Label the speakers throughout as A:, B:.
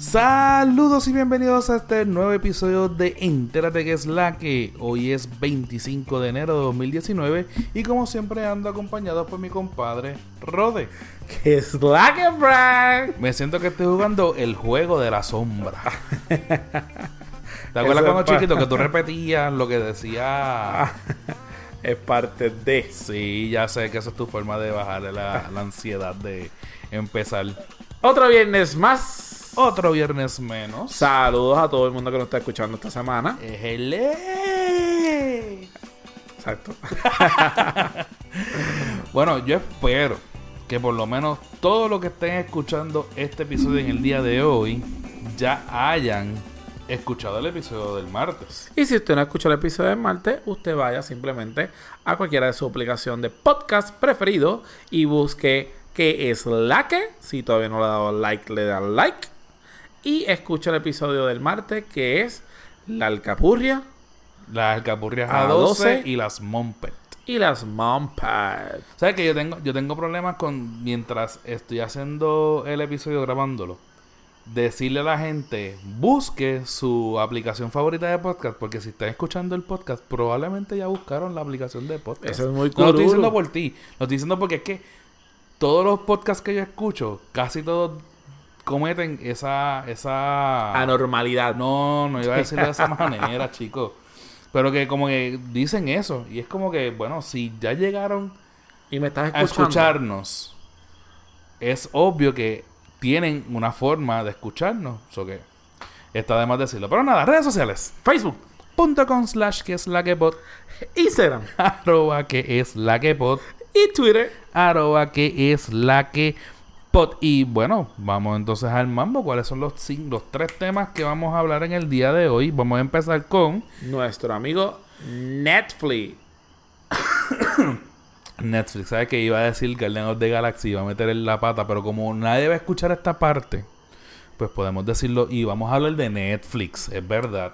A: Saludos y bienvenidos a este nuevo episodio de Entérate que es la que. Hoy es 25 de enero de 2019 y como siempre ando acompañado por mi compadre Rode.
B: ¿Qué es la que, Frank?
A: Me siento que estoy jugando el juego de la sombra. ¿Te acuerdas cuando chiquito que tú repetías lo que decía?
B: Es parte de...
A: Sí, ya sé que esa es tu forma de bajarle la ansiedad de empezar.
B: Otro viernes más.
A: Otro viernes menos.
B: Saludos a todo el mundo que nos está escuchando esta semana. Exacto.
A: Bueno, yo espero que por lo menos todos los que estén escuchando este episodio en el día de hoy ya hayan escuchado el episodio del martes.
B: Y si usted no escuchó el episodio del martes, usted vaya simplemente a cualquiera de su aplicación de podcast preferido y busque qué es la que. Si todavía no le ha dado like, le da like. Y escucha el episodio del martes, que es la alcapurria,
A: Las alcapurrias A12 y las Mumpet.
B: y las Mumpet.
A: ¿Sabes que yo tengo problemas con, mientras estoy haciendo el episodio grabándolo, decirle a la gente, busque su aplicación favorita de podcast? Porque si están escuchando el podcast, probablemente ya buscaron la aplicación de podcast.
B: Eso es muy
A: No lo estoy
B: cururo.
A: diciendo por ti, lo estoy diciendo porque es que todos los podcasts que yo escucho, casi todos cometen esa
B: Anormalidad.
A: No iba a decirlo de esa manera, chicos. Pero que como que dicen eso. Y es como que, bueno, si ya llegaron
B: Y me estás
A: a
B: escuchando.
A: escucharnos, es obvio que tienen una forma de escucharnos. Eso que está de más decirlo. Pero nada, redes sociales. Facebook.com/ que es la que pod.
B: Instagram.
A: @ que es la que pod.
B: Y Twitter.
A: @ que es la que pod. Y bueno, vamos entonces al mambo. ¿Cuáles son los 3 temas que vamos a hablar en el día de hoy? Vamos a empezar con
B: Nuestro amigo Netflix.
A: Netflix. ¿Sabes que iba a decir Guardians of the Galaxy? Iba a meter en la pata, pero como nadie va a escuchar esta parte, pues podemos decirlo y vamos a hablar de Netflix. Es verdad.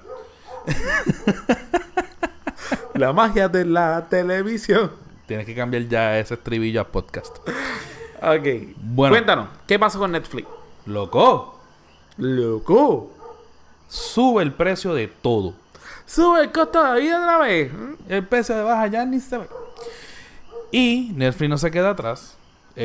B: La magia de la televisión.
A: Tienes que cambiar ya ese estribillo a podcast.
B: Ok.
A: Bueno.
B: Cuéntanos, ¿qué pasó con Netflix?
A: Loco,
B: ¡Loco!
A: sube el precio de todo.
B: ¡Sube el costo de la vida otra vez!
A: El precio de baja ya ni se ve. Y Netflix no se queda atrás.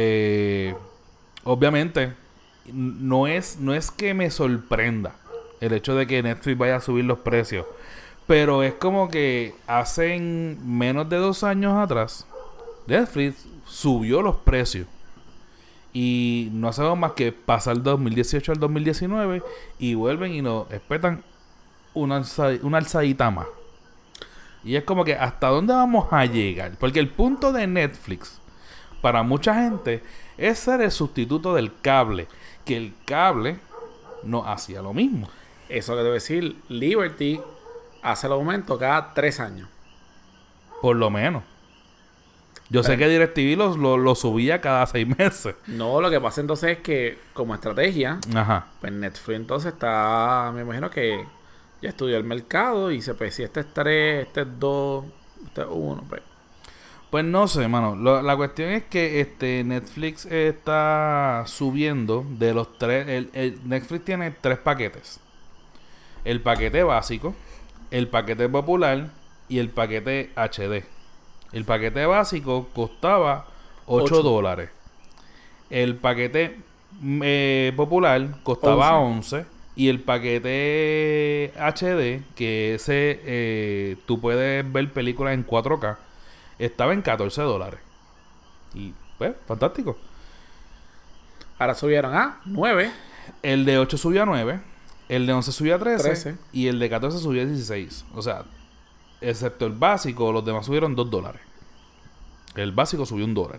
A: Obviamente, no es que me sorprenda el hecho de que Netflix vaya a subir los precios. Pero es como que hace menos de 2 años atrás, Netflix subió los precios. Y no hacemos más que pasar del 2018 al 2019 y vuelven y nos espetan una alzadita más. Y es como que ¿hasta dónde vamos a llegar? Porque el punto de Netflix para mucha gente es ser el sustituto del cable. Que el cable no hacía lo mismo.
B: Eso que debo decir, Liberty hace el aumento cada 3 años.
A: Por lo menos. Yo sé que DirecTV lo subía cada 6 meses.
B: No, lo que pasa entonces es que, como estrategia,
A: Ajá.
B: pues Netflix entonces está... Me imagino que ya estudió el mercado y se pues si este es 3, este es 2, este es 1, pues...
A: Pues no sé, mano. La cuestión es que Netflix está subiendo de los 3. Netflix tiene 3 paquetes. El paquete básico, el paquete popular y el paquete HD. El paquete básico costaba $8. El paquete popular costaba 11. Y el paquete HD, que ese tú puedes ver películas en 4K, estaba en $14. Y pues, fantástico.
B: Ahora subieron a 9.
A: El de 8 subió a 9. El de 11 subió a 13.
B: 13.
A: Y el de 14 subió a 16. O sea, excepto el básico, los demás subieron $2. El básico subió $1.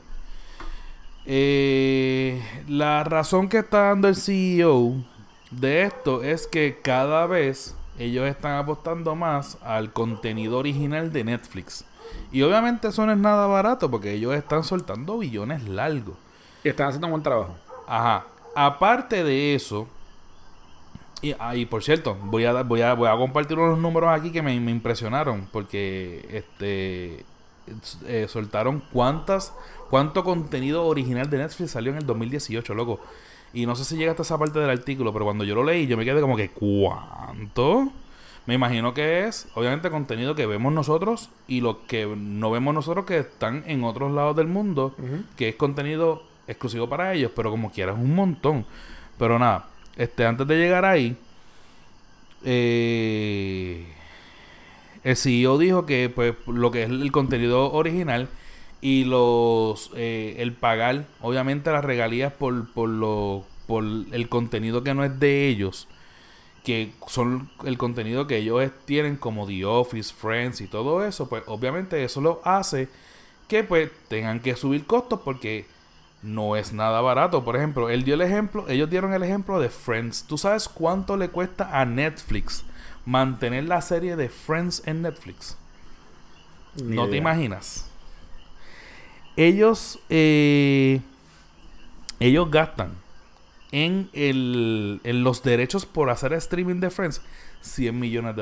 A: La razón que está dando el CEO de esto es que cada vez ellos están apostando más al contenido original de Netflix. Y obviamente eso no es nada barato porque ellos están soltando billones largos.
B: Y están haciendo un buen trabajo.
A: Ajá. Aparte de eso, y por cierto, voy a compartir unos números aquí que me impresionaron porque soltaron cuánto contenido original de Netflix salió en el 2018, loco. Y no sé si llega hasta esa parte del artículo, pero cuando yo lo leí, yo me quedé como que, ¿cuánto? Me imagino que es, obviamente, contenido que vemos nosotros y lo que no vemos nosotros que están en otros lados del mundo, que es contenido exclusivo para ellos, pero como quieras un montón. Pero nada, antes de llegar ahí, el CEO dijo que pues lo que es el contenido original y el pagar obviamente las regalías por el contenido que no es de ellos, que son el contenido que ellos tienen como The Office, Friends y todo eso, pues obviamente eso lo hace que pues tengan que subir costos porque no es nada barato. Por ejemplo, ellos dieron el ejemplo de Friends. ¿Tú sabes cuánto le cuesta a Netflix mantener la serie de Friends en Netflix? No te imaginas. Ellos gastan en los derechos por hacer streaming de Friends $100 millones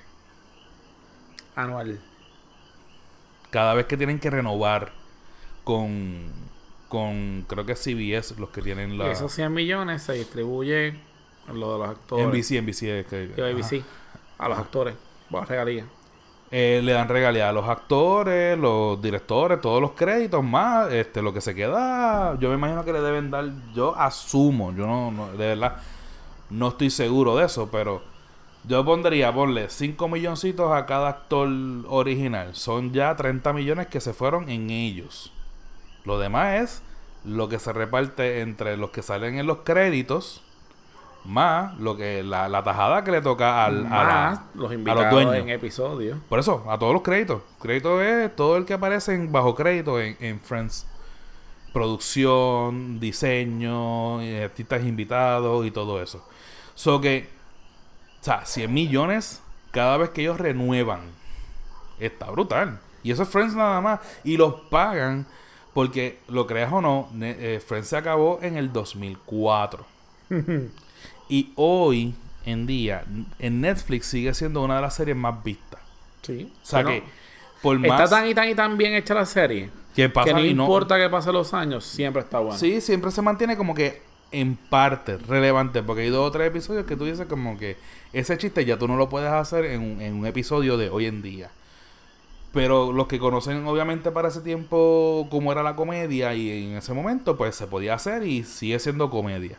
B: anual.
A: Cada vez que tienen que renovar con creo que es CBS los que tienen
B: Y esos 100 millones se distribuye en lo de los actores.
A: NBC es que...
B: ABC, a los actores, regalías.
A: Le dan regalías a los actores, los directores, todos los créditos más, lo que se queda, yo me imagino que le deben dar, yo asumo, yo no de verdad no estoy seguro de eso, pero yo ponle 5 milloncitos a cada actor original, son ya 30 millones que se fueron en ellos. Lo demás es lo que se reparte entre los que salen en los créditos, más lo que la tajada que le toca
B: los invitados
A: a los dueños
B: en episodios.
A: Por eso, a todos los créditos. Crédito es todo el que aparece bajo crédito en Friends. Producción, diseño, artistas invitados y todo eso. O sea, 100 millones cada vez que ellos renuevan. Está brutal. Y eso es Friends nada más. Y los pagan porque, lo creas o no, Friends se acabó en el 2004. Y hoy en día, en Netflix sigue siendo una de las series más vistas.
B: Sí.
A: O sea que, por
B: está
A: más...
B: tan y tan bien hecha la serie
A: que
B: no importa que pasen los años, siempre está bueno.
A: Sí, siempre se mantiene como que en parte relevante. Porque hay 2 o 3 episodios que tú dices como que ese chiste ya tú no lo puedes hacer en un episodio de hoy en día. Pero los que conocen obviamente para ese tiempo cómo era la comedia y en ese momento pues se podía hacer y sigue siendo comedia.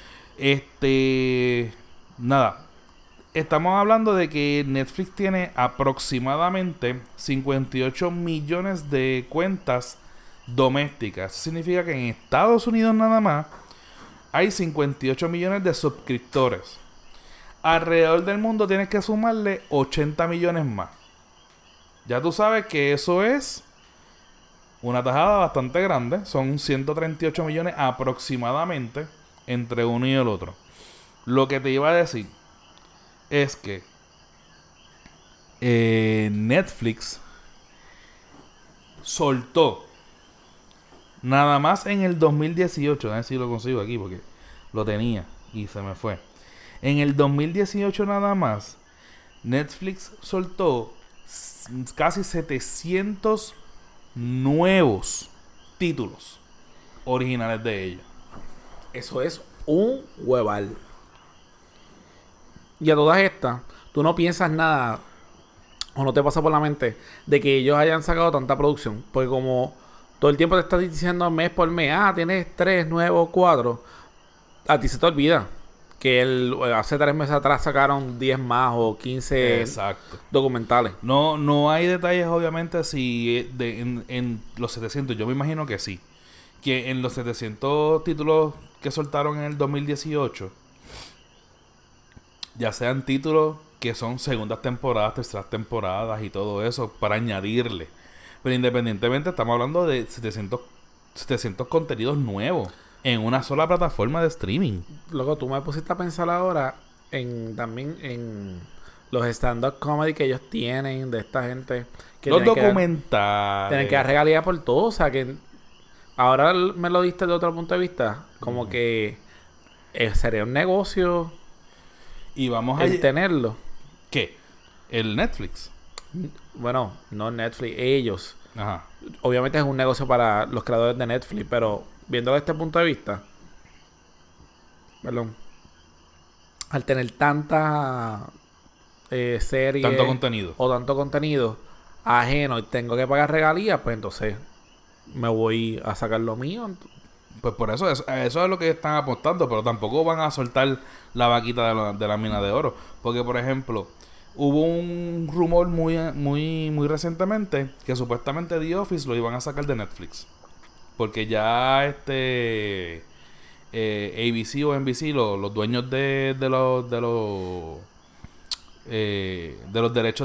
A: Nada, estamos hablando de que Netflix tiene aproximadamente 58 millones de cuentas domésticas. Eso significa que en Estados Unidos nada más hay 58 millones de suscriptores. Alrededor del mundo tienes que sumarle 80 millones más. Ya tú sabes que eso es una tajada bastante grande. Son 138 millones aproximadamente entre uno y el otro. Lo que te iba a decir es que Netflix soltó nada más en el 2018, a ver si lo consigo aquí porque lo tenía y se me fue. En el 2018 nada más Netflix soltó casi 700 nuevos títulos originales de ella.
B: Eso es un hueval. Y a todas estas, tú no piensas nada o no te pasa por la mente de que ellos hayan sacado tanta producción. Porque como todo el tiempo te estás diciendo mes por mes, tienes 3 nuevos, 4, a ti se te olvida que hace 3 meses atrás sacaron 10 más o 15 documentales.
A: No hay detalles obviamente si en los 700, yo me imagino que sí. Que en los 700 títulos que soltaron en el 2018, ya sean títulos que son segundas temporadas, terceras temporadas y todo eso, para añadirle. Pero independientemente, estamos hablando de 700 contenidos nuevos en una sola plataforma de streaming.
B: Luego tú me pusiste a pensar ahora también en los stand-up comedy que ellos tienen, de esta gente. Que
A: los documentales.
B: Tienen que dar regalía por todo, o sea que... Ahora me lo diste de otro punto de vista. Como que sería un negocio
A: y vamos
B: a tenerlo.
A: ¿Qué? ¿El Netflix?
B: Bueno, no Netflix, ellos.
A: Ajá.
B: Obviamente es un negocio para los creadores de Netflix, pero viéndolo desde este punto de vista, perdón, al tener tanta serie
A: Tanto contenido.
B: o tanto contenido ajeno y tengo que pagar regalías, pues entonces me voy a sacar lo mío.
A: Pues por eso es lo que están apostando, pero tampoco van a soltar la vaquita de la mina de oro. Porque, por ejemplo, hubo un rumor muy recientemente que supuestamente The Office lo iban a sacar de Netflix. Porque ya ABC o NBC, los dueños de los derechos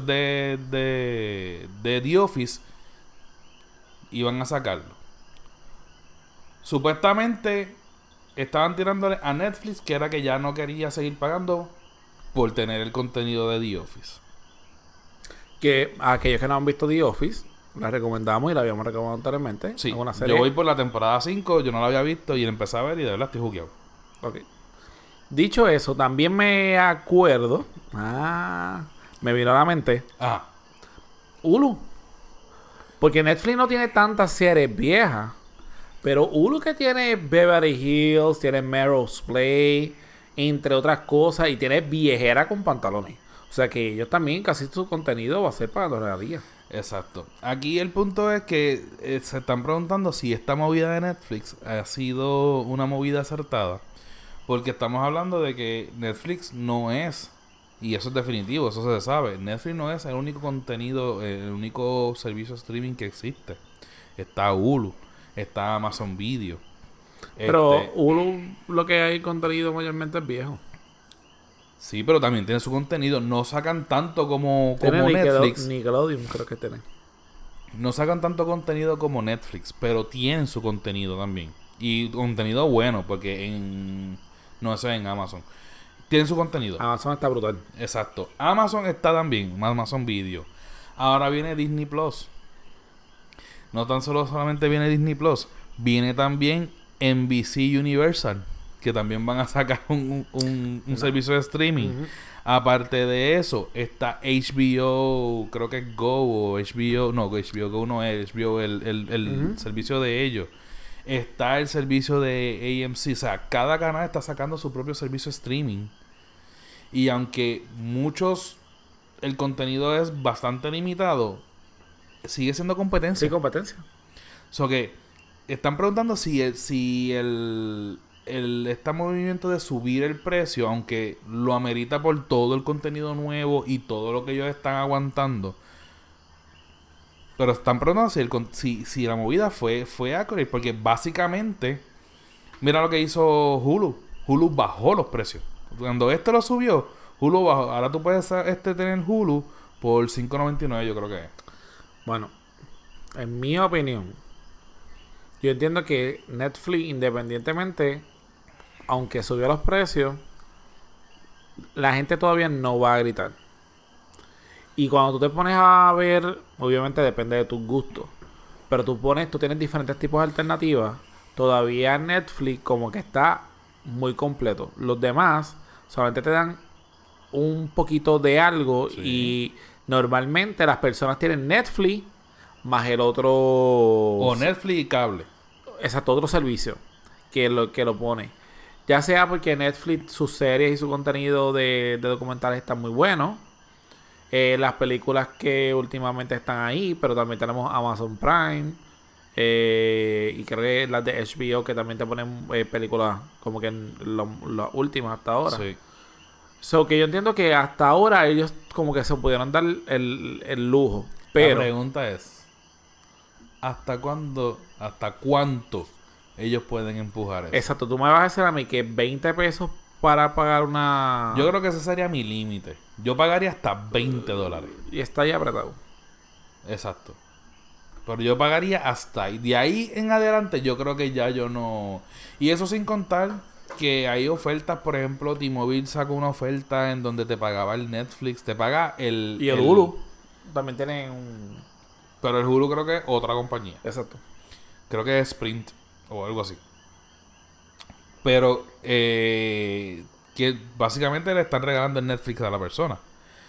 A: de The Office, iban a sacarlo. Supuestamente estaban tirándole a Netflix, que era que ya no quería seguir pagando por tener el contenido de The Office.
B: Que a aquellos que no han visto The Office, la recomendamos y la habíamos recomendado anteriormente.
A: Sí,
B: Es una serie.
A: yo voy por la temporada 5, yo no la había visto y la empecé a ver y de verdad estoy jugueado.
B: Ok. Dicho eso, también me acuerdo. Me vino a la mente
A: Ajá.
B: Hulu. Porque Netflix no tiene tantas series viejas. Pero Hulu que tiene Beverly Hills, tiene Melrose Place, entre otras cosas, y tiene viejera con pantalones. O sea que ellos también, casi su contenido va a ser para los regalías.
A: Exacto. Aquí el punto es que se están preguntando si esta movida de Netflix ha sido una movida acertada. Porque estamos hablando de que Netflix no es, y eso es definitivo, eso se sabe, Netflix no es el único contenido, el único servicio de streaming que existe. Está Hulu, está Amazon Video.
B: Pero Hulu, lo que hay contenido mayormente es viejo.
A: Sí, pero también tiene su contenido. No sacan tanto como
B: Tiene
A: Netflix.
B: Nickelodeon, creo que tiene.
A: No sacan tanto contenido como Netflix, pero tienen su contenido también. Y contenido bueno, porque no, eso es en Amazon. Tienen su contenido.
B: Amazon está brutal.
A: Exacto. Amazon está también, Amazon Video. Ahora viene Disney Plus. No tan solamente viene Disney Plus, viene también NBC Universal, que también van a sacar un servicio de streaming. Aparte de eso, está HBO, creo que es Go o HBO, no, HBO Go no es, HBO el servicio de ellos. Está el servicio de AMC, o sea, cada canal está sacando su propio servicio de streaming. Y aunque el contenido es bastante limitado, sigue siendo competencia.
B: Sí, competencia.
A: So que están preguntando si este movimiento de subir el precio, aunque lo amerita por todo el contenido nuevo y todo lo que ellos están aguantando. Pero están preguntando si la movida fue accurate, porque básicamente, mira lo que hizo Hulu. Hulu bajó los precios. Cuando lo subió, Hulu bajó. Ahora tú puedes tener Hulu por $5.99, yo creo que es.
B: Bueno, en mi opinión, yo entiendo que Netflix, independientemente, aunque subió los precios, la gente todavía no va a gritar. Y cuando tú te pones a ver, obviamente depende de tus gustos, pero tú tienes diferentes tipos de alternativas. Todavía Netflix como que está muy completo. Los demás solamente te dan un poquito de algo. Sí. Y normalmente las personas tienen Netflix más el otro...
A: O Netflix y cable.
B: Exacto, otro servicio que lo pone. Ya sea porque Netflix, sus series y su contenido de documentales están muy buenos. Las películas que últimamente están ahí, pero también tenemos Amazon Prime. Y creo que las de HBO que también te ponen películas como que las últimas hasta ahora. Sí. So que yo entiendo que hasta ahora ellos como que se pudieron dar el lujo. Pero
A: la pregunta es, ¿hasta cuánto ellos pueden empujar eso?
B: Exacto, tú me vas a decir a mí que 20 pesos para pagar una...
A: Yo creo que ese sería mi límite. Yo pagaría hasta $20.
B: Y está ahí apretado.
A: Exacto. Pero yo pagaría hasta ahí. De ahí en adelante yo creo que ya yo no... Y eso sin contar que hay ofertas. Por ejemplo, T-Mobile sacó una oferta en donde te pagaba el Netflix. Te paga el...
B: Y el Hulu. También tienen un...
A: Pero el Hulu creo que es otra compañía.
B: Exacto.
A: Creo que es Sprint o algo así. Pero que básicamente le están regalando el Netflix a la persona.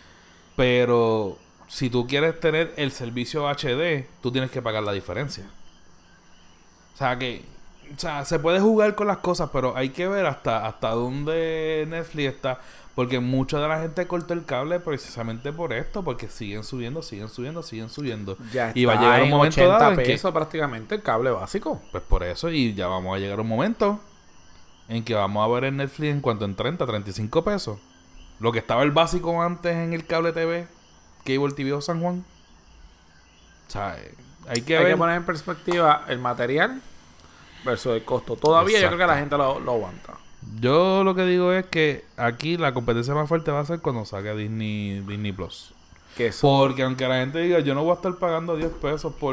A: Pero si tú quieres tener el servicio HD, tú tienes que pagar la diferencia. O sea que O sea, se puede jugar con las cosas, pero hay que ver hasta dónde Netflix está. Porque mucha de la gente cortó el cable precisamente por esto. Porque siguen subiendo.
B: Ya
A: Y va a
B: está
A: llegar un
B: en
A: momento
B: 80
A: dado en que...
B: pesos prácticamente el cable básico.
A: Pues por eso, y ya vamos a llegar a un momento en que vamos a ver en Netflix en cuanto en 30, 35 pesos. Lo que estaba el básico antes en el cable TV, Cable TV o San Juan. O sea, hay que ver.
B: poner en perspectiva el material versus el costo. Todavía yo creo que la gente lo aguanta.
A: Yo lo que digo es que aquí la competencia más fuerte va a ser cuando salga Disney Plus.
B: Que eso,
A: Porque aunque la gente diga, yo no voy a estar pagando 10 pesos por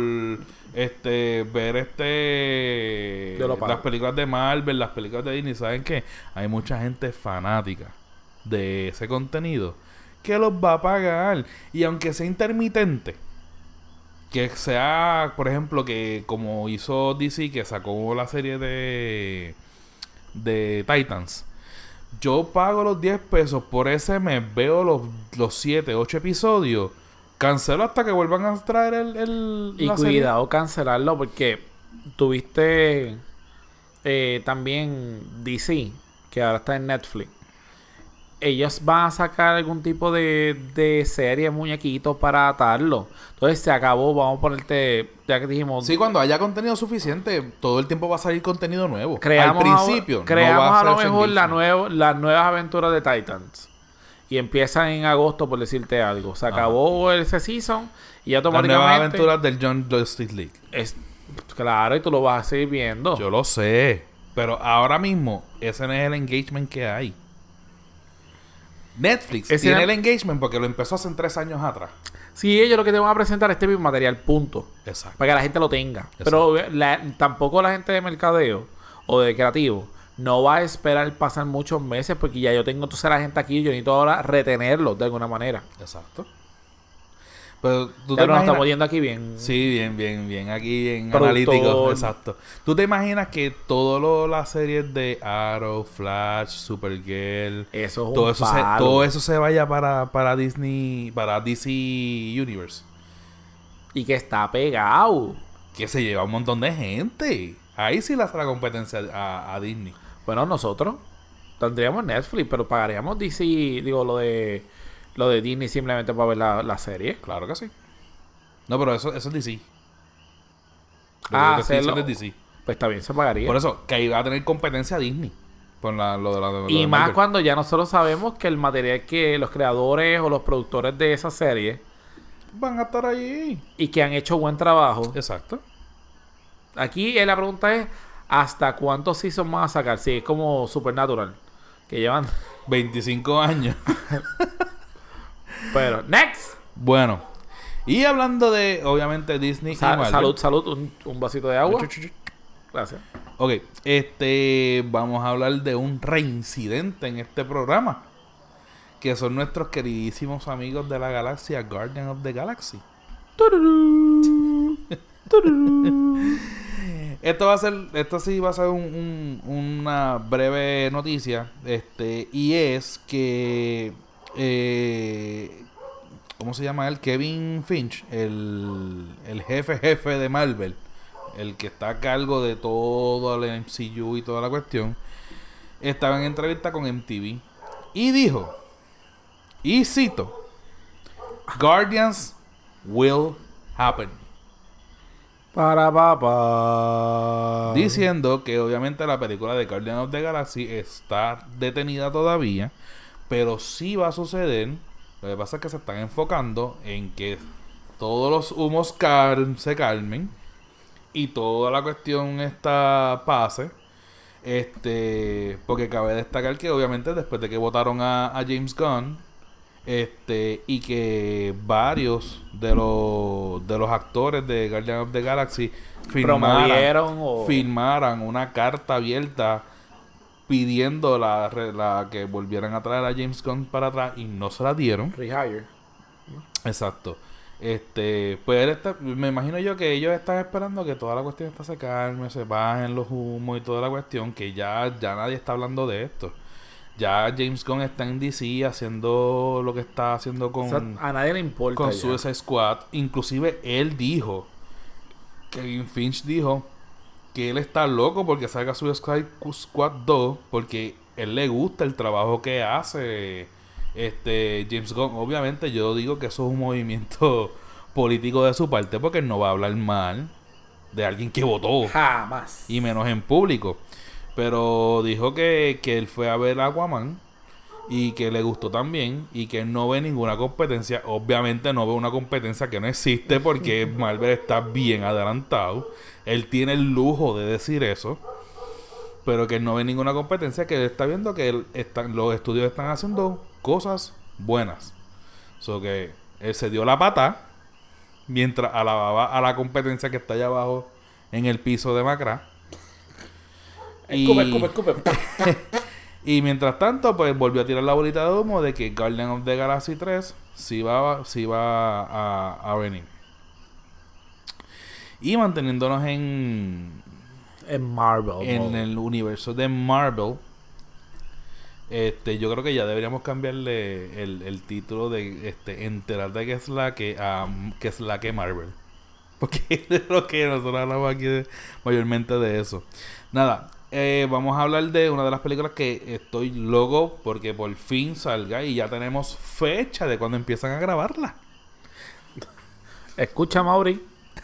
A: ver
B: Yo lo pago.
A: las películas de Marvel, las películas de Disney, ¿saben qué? Hay mucha gente fanática de ese contenido que los va a pagar. Y aunque sea intermitente, que sea, por ejemplo, que como hizo DC, que sacó la serie de Titans, yo pago los 10 pesos por ese mes, veo los 7, 8 episodios, cancelo hasta que vuelvan a traer
B: y
A: la
B: cuidado cancelarlo porque tuviste también DC, que ahora está en Netflix. Ellos van a sacar algún tipo de serie, muñequitos para atarlo. Entonces se acabó, vamos a ponerte, ya que dijimos...
A: Sí, cuando haya contenido suficiente, todo el tiempo va a salir contenido nuevo.
B: Creamos
A: Al principio,
B: creamos
A: no va
B: a lo
A: ser
B: mejor
A: engagement.
B: las nuevas aventuras de Titans. Y empiezan en agosto, por decirte algo. Se acabó ese season y
A: Las nuevas
B: automáticamente...
A: aventuras del John Justice League.
B: Claro, y tú lo vas a seguir viendo.
A: Yo lo sé. Pero ahora mismo, ese no es el engagement que hay. Netflix tiene el engagement porque lo empezó hace 3 años atrás.
B: Sí, ellos lo que te van a presentar es este mismo material, punto.
A: Exacto.
B: Para que la gente lo tenga.
A: Exacto.
B: Pero tampoco la gente de mercadeo o de creativo no va a esperar pasar muchos meses porque ya yo tengo entonces a la gente aquí y yo necesito ahora retenerlos de alguna manera.
A: Exacto. Pero tú
B: Ya
A: te
B: nos
A: imaginas...
B: estamos yendo aquí bien.
A: Sí, bien. Aquí bien
B: Productor.
A: analítico. Exacto. ¿Tú te imaginas que todas las series de Arrow, Flash, Supergirl,
B: Eso es
A: todo
B: un
A: eso
B: palo.
A: todo eso se vaya para Disney, para DC Universe?
B: Y que está pegado.
A: Que se lleva un montón de gente. Ahí sí le hace la competencia a Disney.
B: Bueno, nosotros tendríamos Netflix, pero pagaríamos DC, digo, lo de Disney simplemente para ver la serie.
A: Claro que sí. No, pero eso es DC.
B: Ah,
A: Lo que estoy diciendo
B: hacerlo.
A: es DC.
B: Pues también se pagaría.
A: Por eso, que ahí va a tener competencia Disney. Con lo
B: Y
A: de
B: más
A: Marvel.
B: cuando ya nosotros sabemos que el material que los creadores o los productores de esa serie
A: Van a estar ahí.
B: y que han hecho buen trabajo.
A: Exacto.
B: Aquí la pregunta es ¿hasta cuántos seasons van a sacar? Sí, es como Supernatural. Que llevan...
A: 25 años.
B: Pero, next.
A: Bueno. Y hablando de, obviamente, Disney y Marvel.
B: Salud. Un vasito de agua.
A: Chu, chu, chu.
B: Gracias.
A: Ok. Vamos a hablar de un reincidente en este programa. Que son nuestros queridísimos amigos de la galaxia, Guardian of the Galaxy.
B: Tururú. Tururú.
A: Esto sí va a ser una breve noticia. Y es que ¿cómo se llama él? Kevin Finch, el jefe de Marvel, el que está a cargo de todo el MCU y toda la cuestión, estaba en entrevista con MTV y dijo, y cito, Guardians will happen.
B: Para papá.
A: Diciendo que obviamente la película de Guardians of the Galaxy está detenida todavía, pero sí va a suceder. Lo que pasa es que se están enfocando en que todos los humos se calmen y toda la cuestión pase. Porque cabe destacar que obviamente después de que votaron a James Gunn, y que varios de los actores de Guardians of the Galaxy firmaran una carta abierta pidiendo que volvieran a traer a James Gunn para atrás y no se la dieron.
B: Rehire.
A: Exacto. Pues me imagino yo que ellos están esperando que toda la cuestión se calme, se bajen los humos y toda la cuestión, que ya nadie está hablando de esto. Ya James Gunn está en DC haciendo lo que está haciendo con...
B: O sea, a nadie le importa
A: con
B: ya.
A: Suicide Squad. Inclusive él dijo, Kevin Finch dijo, que él está loco porque salga Suicide Squad 2 porque él le gusta el trabajo que hace James Gunn. Obviamente yo digo que eso es un movimiento político de su parte porque él no va a hablar mal de alguien que votó.
B: Jamás.
A: Y menos en público. Pero dijo que él fue a ver Aquaman y que le gustó también y que no ve ninguna competencia. Obviamente no ve una competencia que no existe porque Marvel está bien adelantado. Él tiene el lujo de decir eso, pero que él no ve ninguna competencia, que él está viendo que los estudios están haciendo cosas buenas. So que él se dio la pata mientras alababa a la competencia que está allá abajo en el piso de Macra.
B: Escupe.
A: Y mientras tanto, pues volvió a tirar la bolita de humo de que Guardian of the Galaxy 3 sí va a venir. Y manteniéndonos en
B: Marvel.
A: En el universo de Marvel, yo creo que ya deberíamos cambiarle el título de enterarte que es la que Marvel. Porque es lo que nosotros hablamos aquí mayormente de eso. Nada. Vamos a hablar de una de las películas que estoy loco porque por fin salga y ya tenemos fecha de cuando empiezan a grabarla.
B: Escucha, Mauri.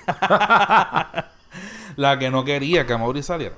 A: La que no quería que Mauri saliera.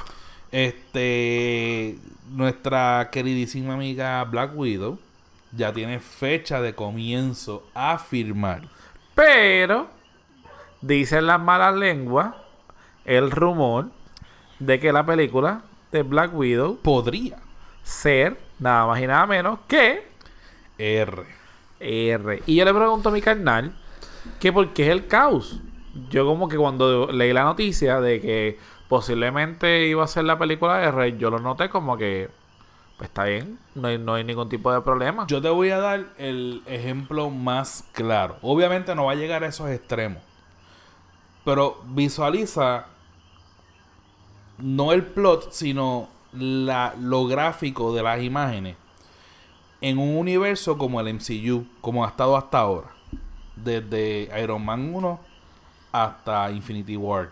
A: Nuestra queridísima amiga Black Widow ya tiene fecha de comienzo a firmar.
B: Pero dicen las malas lenguas, el rumor de que la película de Black Widow
A: podría
B: ser nada más y nada menos que
A: R.
B: Y yo le pregunto a mi carnal que por qué es el caos. Yo como que cuando leí la noticia de que posiblemente iba a ser la película R, yo lo noté como que pues está bien, no hay ningún tipo de problema.
A: Yo te voy a dar el ejemplo más claro. Obviamente no va a llegar a esos extremos, pero visualiza no el plot, sino lo gráfico de las imágenes en un universo como el MCU, como ha estado hasta ahora. Desde Iron Man 1 hasta Infinity War,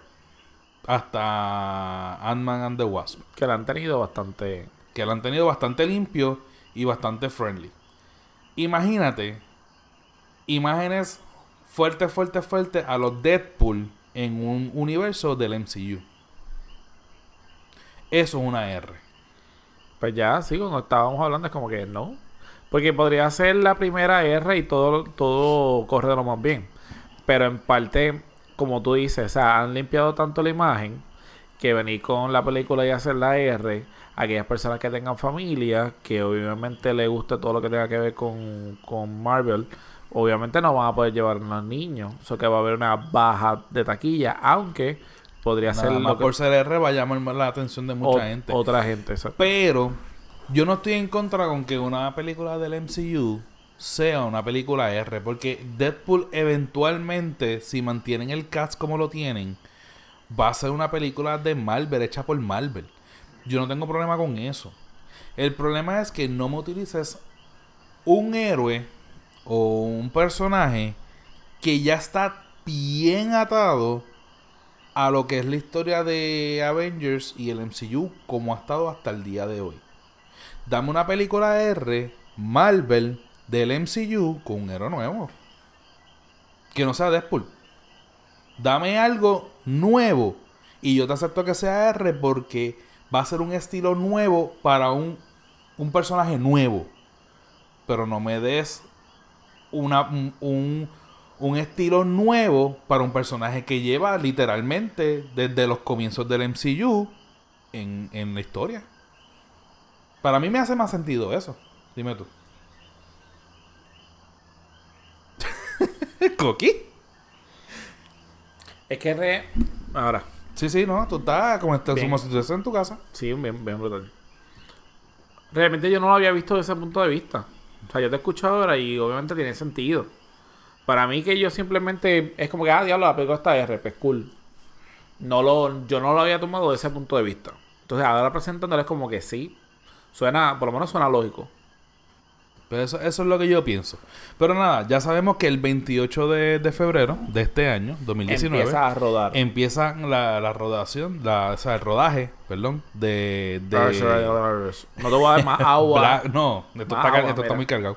A: hasta Ant-Man and the Wasp.
B: Que la han tenido bastante
A: limpio y bastante friendly. Imagínate imágenes fuertes a los Deadpool en un universo del MCU. Eso es una R.
B: Pues ya, sí, cuando estábamos hablando es como que no. Porque podría ser la primera R y todo corre de lo más bien. Pero en parte, como tú dices, o sea, han limpiado tanto la imagen que venir con la película y hacer la R, aquellas personas que tengan familia, que obviamente les guste todo lo que tenga que ver con Marvel, obviamente no van a poder llevar a los niños. Eso que va a haber una baja de taquilla, aunque podría ser
A: lo que por ser R va a llamar la atención de mucha gente.
B: Otra gente, exacto.
A: Pero yo no estoy en contra con que una película del MCU sea una película R, porque Deadpool eventualmente, si mantienen el cast como lo tienen, va a ser una película de Marvel, hecha por Marvel. Yo no tengo problema con eso. El problema es que no me utilices un héroe o un personaje que ya está bien atado a lo que es la historia de Avengers y el MCU como ha estado hasta el día de hoy. Dame una película R, Marvel, del MCU con un héroe nuevo. Que no sea Deadpool. Dame algo nuevo y yo te acepto que sea R porque va a ser un estilo nuevo para un personaje nuevo. Pero no me des un estilo nuevo para un personaje que lleva literalmente desde los comienzos del MCU en la historia. Para mí me hace más sentido eso. Dime tú. ¿Coqui?
B: Es que ahora.
A: Sí, no, tú estás como si estás en tu casa.
B: Sí, bien brutal. Realmente yo no lo había visto desde ese punto de vista. O sea, yo te he escuchado ahora y obviamente tiene sentido. Para mí que yo simplemente es como que, diablo, la película está R, pues cool. Yo no lo había tomado desde ese punto de vista. Entonces ahora presentándolo es como que sí. Por lo menos suena lógico.
A: Pero eso es lo que yo pienso. Pero nada, ya sabemos que el 28 de febrero de este año, 2019,
B: empieza a rodar.
A: empieza la rodación, o sea, el rodaje, perdón, de
B: No te voy a dar más agua.
A: no, esto
B: Más
A: está,
B: agua,
A: esto está
B: mira.
A: muy cargado.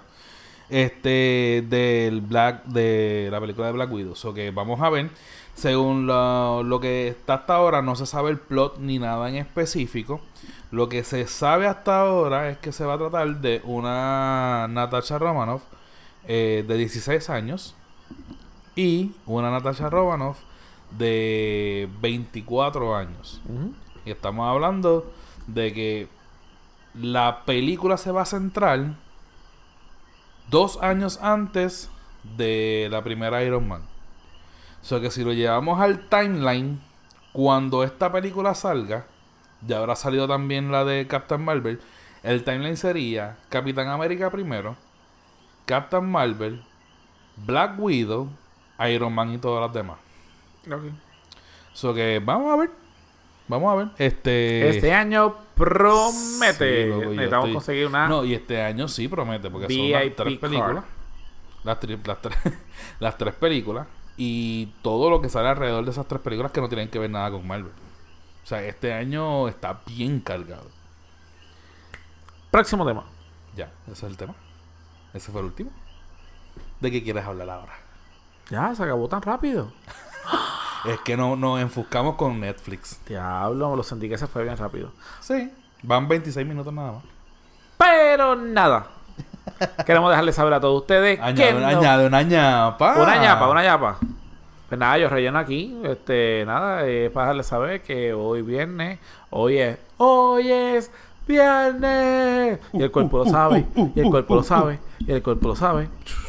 A: De la película de Black Widow. So que vamos a ver. Según lo que está hasta ahora, no se sabe el plot ni nada en específico. Lo que se sabe hasta ahora es que se va a tratar de una Natasha Romanoff de 16 años y una Natasha Romanoff de 24 años.
B: Ujú.
A: Y estamos hablando de que la película se va a centrar 2 años antes de la primera Iron Man. O sea que si lo llevamos al timeline, cuando esta película salga, ya habrá salido también la de Captain Marvel. El timeline sería Capitán América primero, Captain Marvel, Black Widow, Iron Man y todas las demás.
B: Ok.
A: So que vamos a ver. Vamos a ver.
B: Este año promete.
A: Sí, loco, yo
B: Necesitamos
A: estoy-
B: conseguir una
A: No, y este año sí promete, porque son
B: VIP
A: las 3
B: card.
A: películas. Las tres películas. Y todo lo que sale alrededor de esas 3 películas que no tienen que ver nada con Marvel. O sea, este año está bien cargado.
B: Próximo tema.
A: Ya, ese es el tema. Ese fue el último. ¿De qué quieres hablar ahora?
B: Ya, se acabó tan rápido.
A: Es que no nos enfuscamos con Netflix.
B: Diablo, lo sentí que se fue bien rápido.
A: Sí. Van 26 minutos nada más.
B: Pero nada. Queremos dejarles saber a todos ustedes que no-
A: Añade una ñapa.
B: Una ñapa. Pues nada, yo relleno aquí. Nada, para dejarles saber que hoy viernes, hoy es viernes. Y el cuerpo lo sabe, y el cuerpo lo sabe, y el cuerpo lo sabe.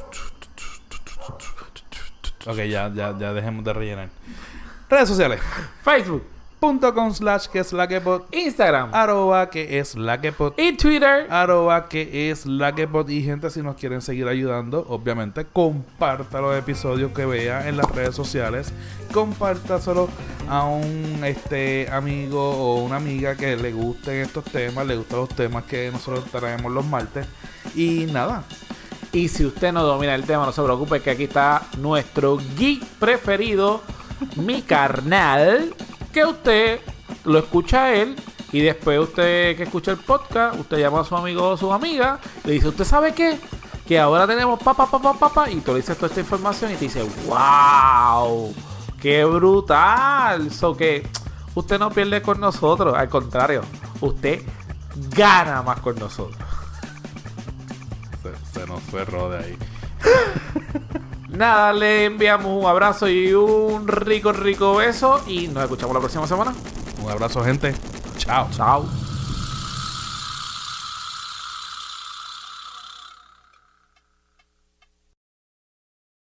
A: Ok, ya dejemos de rellenar. Redes sociales.
B: Facebook,
A: .com/que es la que pod.
B: Instagram
A: @ que es la que pod.
B: y Twitter.
A: @ que es la que pod. Y gente, si nos quieren seguir ayudando, obviamente comparta los episodios que vea en las redes sociales. Compártaselo a un amigo o una amiga que le gusten estos temas, le gustan los temas que nosotros traemos los martes. Y nada,
B: Y si usted no domina el tema, no se preocupe, que aquí está nuestro geek preferido, mi carnal, que usted lo escucha a él y después usted que escucha el podcast, usted llama a su amigo o su amiga, le dice, ¿usted sabe qué? Que ahora tenemos papá, y tú le dices toda esta información y te dice, ¡wow! ¡Qué brutal! So que usted no pierde con nosotros, al contrario, usted gana más con nosotros.
A: se nos fue Rode ahí.
B: Nada, le enviamos un abrazo y un rico beso y nos escuchamos la próxima semana.
A: Un abrazo, gente. Chao.
B: Chao.